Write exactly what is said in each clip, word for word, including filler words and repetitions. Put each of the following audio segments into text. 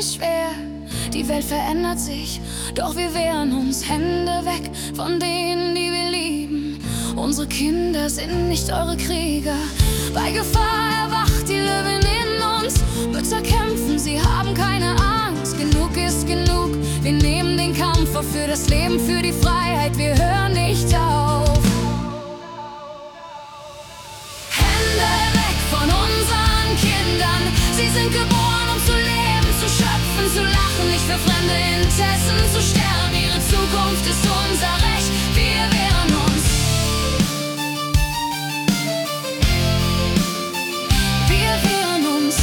Leben schwer, die Welt verändert sich, doch wir wehren uns. Hände weg von denen, die wir lieben. Unsere Kinder sind nicht eure Krieger. Bei Gefahr erwacht die Löwin in uns. Mütter kämpfen, sie haben keine Angst. Genug ist genug, wir nehmen den Kampf auf für das Leben, für die Freiheit. Wir hören nicht auf. Hände weg von unseren Kindern. Sie sind geboren, um zu leben, zu schöpfen, zu lachen, nicht für fremde Interessen zu sterben. Ihre Zukunft ist unser Recht, wir wehren uns. Wir wehren uns.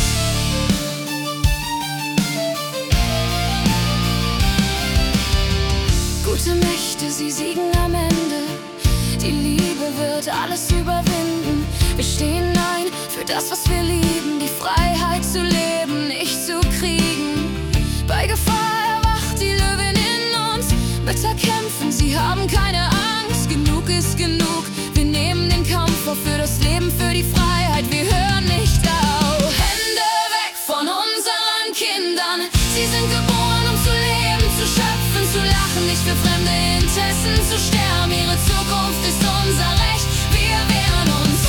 Gute Mächte, sie siegen am Ende. Die Liebe wird alles überwinden. Wir stehen ein für das, was wir lieben, die Freiheit zu leben, nicht zu kriegen. Bei Gefahr erwacht die Löwin in uns. Mütter kämpfen, sie haben keine Angst. Genug ist genug, wir nehmen den Kampf auf für das Leben, für die Freiheit. Wir hören nicht auf. Hände weg von unseren Kindern. Sie sind geboren, um zu leben, zu schöpfen, zu lachen, nicht für fremde Interessen zu sterben. Ihre Zukunft ist unser Recht, wir wehren uns.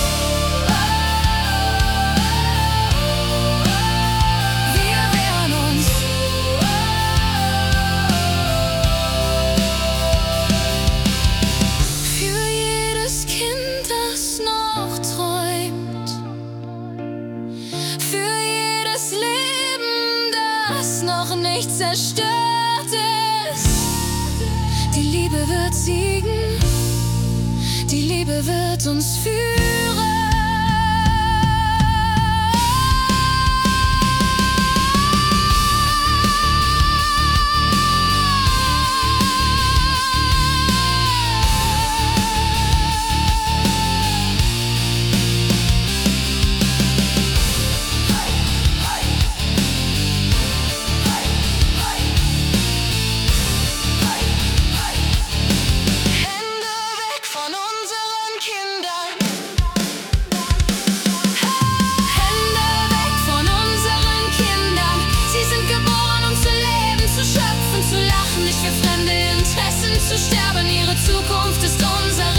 Wir wehren uns. Für jedes Kind, das noch träumt, für jedes Leben, das noch nicht zerstört ist. Die Liebe wird siegen, die Liebe wird uns führen. Zu sterben, ihre Zukunft ist unser